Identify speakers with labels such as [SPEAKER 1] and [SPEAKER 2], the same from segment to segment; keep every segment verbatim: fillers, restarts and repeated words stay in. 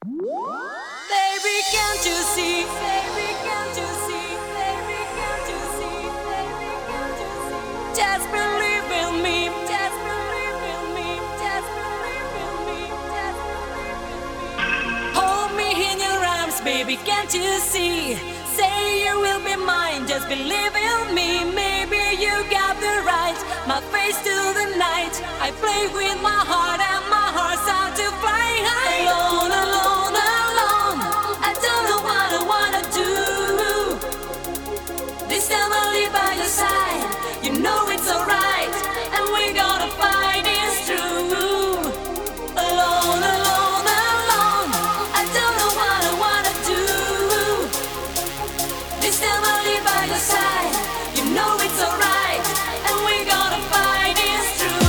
[SPEAKER 1] Baby, can't you see? Baby, can't you see? Baby, can't you see? Baby, can't you see? Just believe in me. Just believe in me. Just believe in me. Just believe in me. Hold me in your arms, baby, can't you see? Say you will be mine. Just believe in me. Maybe you got the right. My face to the night. I play with my heart and my heart's out to fly high. Alone, alone, alone. I don't know what I wanna do. This time I'll live by your side. You know it's alright, and we're gonna fight this through. Alone, alone, alone. I don't know what I wanna do. This time I'll live by your side. You know it's alright, and we're gonna fight this through.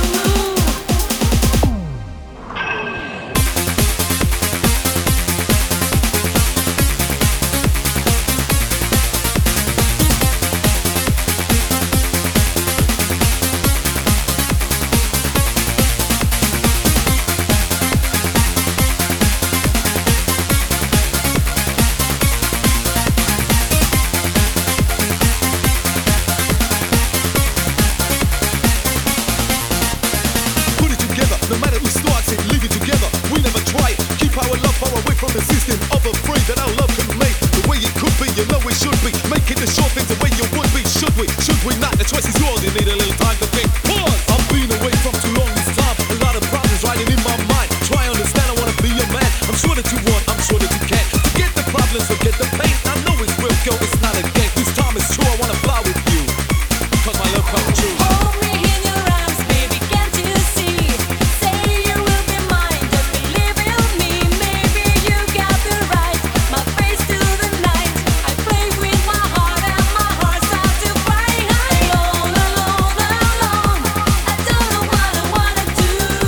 [SPEAKER 2] Put it together, no matter who starts it, leave it together. We never try it. Keep our love far away from the system of afraid that our love can make the way it could be. You know it should be. Make it the short things the way you would be. Should we? Should we not? The choice is yours. You need a little time to think. Pause. I've been away from too long this time. A lot of problems riding in my mind. Try understand. I wanna be your man. I'm sure that you want. I'm sure that you can. Forget the problems. Forget the pain. I know it's real, girl. It's not a game. This time is true. I wanna fly with you. Cause my love comes true.
[SPEAKER 1] Hold me in your arms, baby, can't you see? Say you will be mine, just believe in me. Maybe you got the right. My face to the night. I play with my heart and my heart's out to fly high. Alone, alone, alone. I don't know what I wanna do.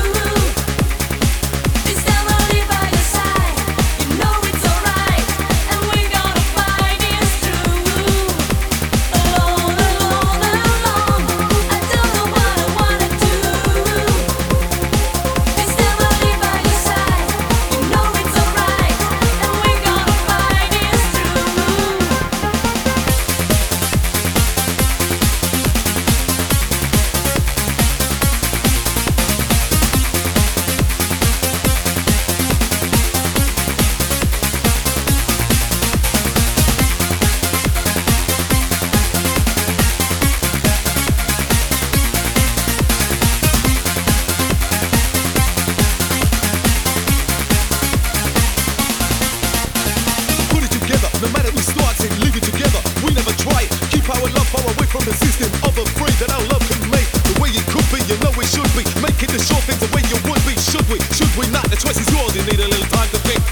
[SPEAKER 1] This time I'll live by your side. You know it's alright, and we're gonna fight this through. Alone, alone, alone. I don't know what I wanna do. This time I'll live by your side. You know it's alright, and we're gonna fight this through.
[SPEAKER 2] Put it together, no matter who starts it, leave it together. We never try it. Keep our love far away from the system of afraid that our love can make the way it could be. You know it should be. Make it the short things the way you would be. Should we? Should we not? The choice is yours. You need a little time to think.